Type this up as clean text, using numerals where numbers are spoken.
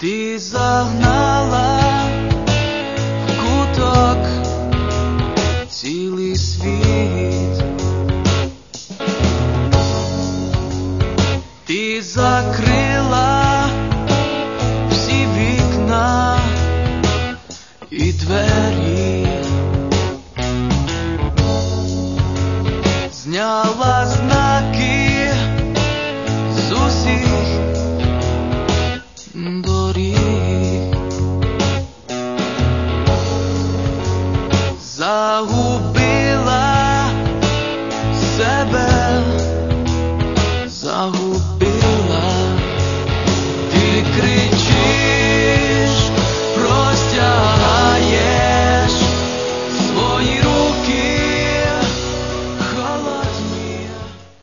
Ти загнала в куток цілий світ, ти закрила всі вікна і двері, зняла знаки з усіх доріг, загубила себе, загубила